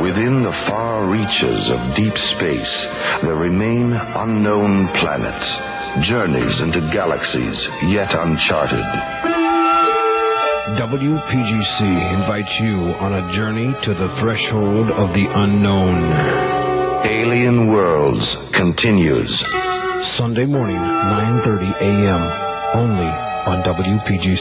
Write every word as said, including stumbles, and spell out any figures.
Within the far reaches of deep space, there remain unknown planets, journeys into galaxies yet uncharted. W P G C invites you on a journey to the threshold of the unknown. Alien Worlds continues. Sunday morning, nine thirty a.m. only on W P G C.